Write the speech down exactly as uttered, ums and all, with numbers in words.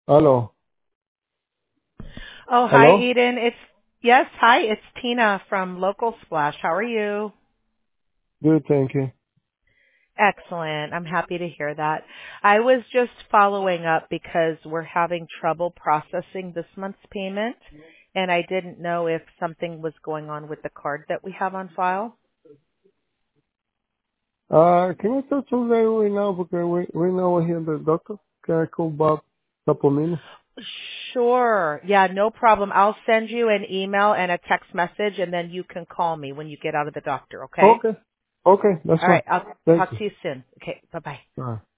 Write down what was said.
Hello. Oh, hi, Hello? Eden. It's yes, hi. It's Tina from Local Splash. How are you? Good, thank you. Excellent. I'm happy to hear that. I was just following up because we're having trouble processing this month's payment, and I didn't know if something was going on with the card that we have on file. Uh, can you talk to me right now? Because we, we now we're here the doctor. Can I call back couple minutes? Sure. Yeah, no problem. I'll send you an email and a text message, and then you can call me when you get out of the doctor, okay? Okay. Okay, that's All fine. right. I'll Thank talk you. to you soon. Okay. Bye-bye. Bye.